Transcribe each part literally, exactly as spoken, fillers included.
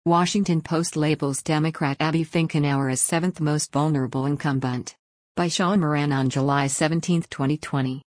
Washington Post labels Democrat Abby Finkenauer as seventh most vulnerable incumbent. By Sean Moran on July seventeenth, twenty twenty.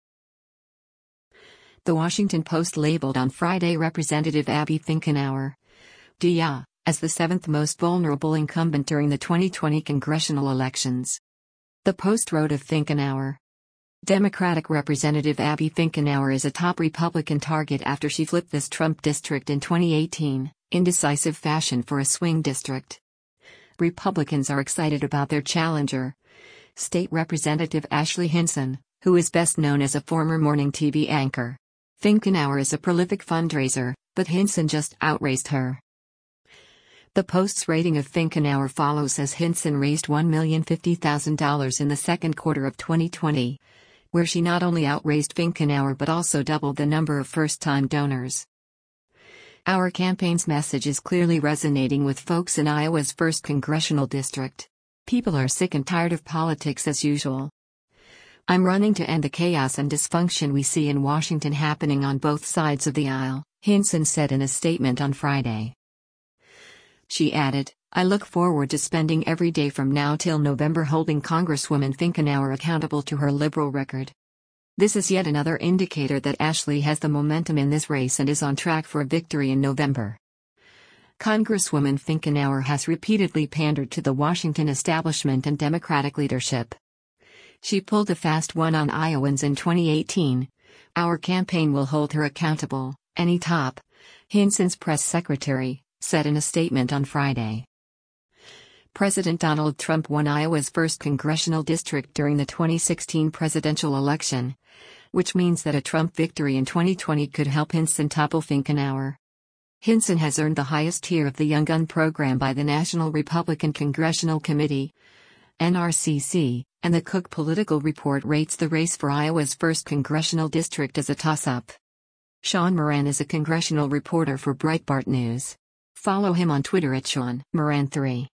The Washington Post labeled on Friday Representative Abby Finkenauer, D A, as the seventh most vulnerable incumbent during the twenty twenty congressional elections. The Post wrote of Finkenauer, Democratic Representative Abby Finkenauer is a top Republican target after she flipped this Trump district in twenty eighteen, in decisive fashion for a swing district. Republicans are excited about their challenger, State Representative Ashley Hinson, who is best known as a former morning T V anchor. Finkenauer is a prolific fundraiser, but Hinson just outraised her. The Post's rating of Finkenauer follows as Hinson raised one million fifty thousand dollars in the second quarter of twenty twenty, where she not only outraised Finkenauer but also doubled the number of first-time donors. Our campaign's message is clearly resonating with folks in Iowa's first congressional district. People are sick and tired of politics as usual. I'm running to end the chaos and dysfunction we see in Washington happening on both sides of the aisle, Hinson said in a statement on Friday. She added, I look forward to spending every day from now till November holding Congresswoman Finkenauer accountable to her liberal record. This is yet another indicator that Ashley has the momentum in this race and is on track for a victory in November. Congresswoman Finkenauer has repeatedly pandered to the Washington establishment and Democratic leadership. She pulled a fast one on Iowans in twenty eighteen. Our campaign will hold her accountable, any top, Hinson's press secretary, said in a statement on Friday. President Donald Trump won Iowa's first congressional district during the twenty sixteen presidential election, which means that a Trump victory in twenty twenty could help Hinson topple Finkenauer. Hinson has earned the highest tier of the Young Gun program by the National Republican Congressional Committee, N R C C, and the Cook Political Report rates the race for Iowa's first congressional district as a toss-up. Sean Moran is a congressional reporter for Breitbart News. Follow him on Twitter at Sean Moran three.